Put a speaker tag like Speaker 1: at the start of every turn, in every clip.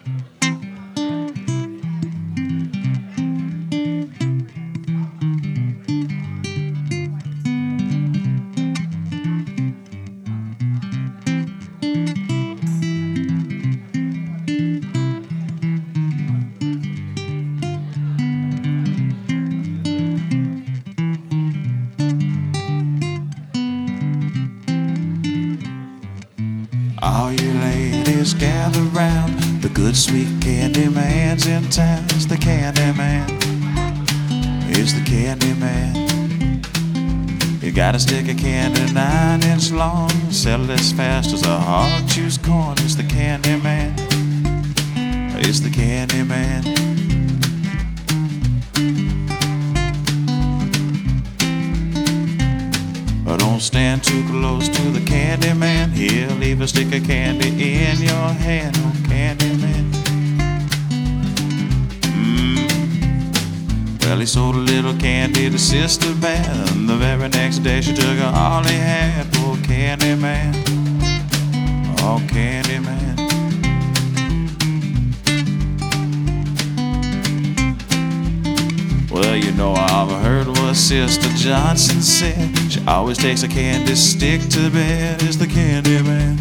Speaker 1: All you ladies gather round, the good sweet candy man's in town. It's the candy man, it's the candy man. You got a stick of candy 9-inch long, sell it as fast as a hog chews corn. It's the candy man, it's the candy man. Don't stand too close to the candy man. He'll leave a stick of candy in your hand. Oh, candy man. Well, he sold a little candy to Sister Beth, and the very next day she took all he had. Oh, candy man. Oh, candy man. Well, you know, I've heard what Sister Johnson said. She always takes a candy stick to bed. It's the candy man,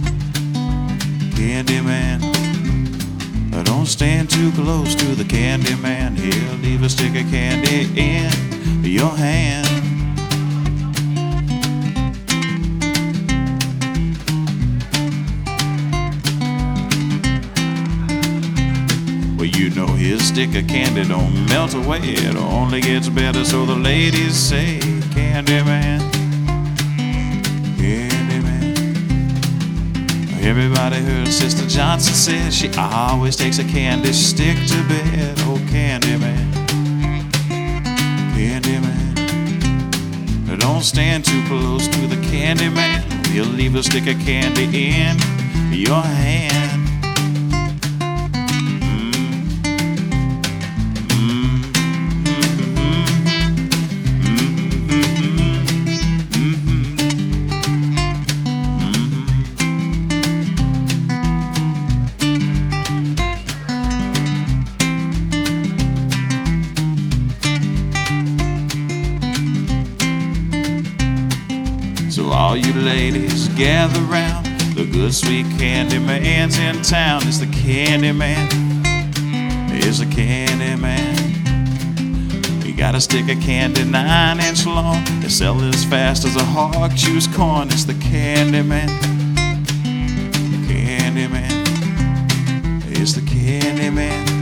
Speaker 1: candy man. Don't stand too close to the candy man. He'll leave a stick of candy in your hand. Well, you know his stick of candy don't melt away. It only gets better, so the ladies say, candy man, candy man. Everybody heard Sister Johnson say she always takes a candy stick to bed. Oh, candy man, candy man. Don't stand too close to the candy man. He'll leave a stick of candy in your hand. So all you ladies gather round, the good sweet candy man's in town. It's the candy man, it's the candy man. He got a stick of candy 9-inch long. They sell it as fast as a hog chews corn. It's the candy man, candy man, it's the candy man.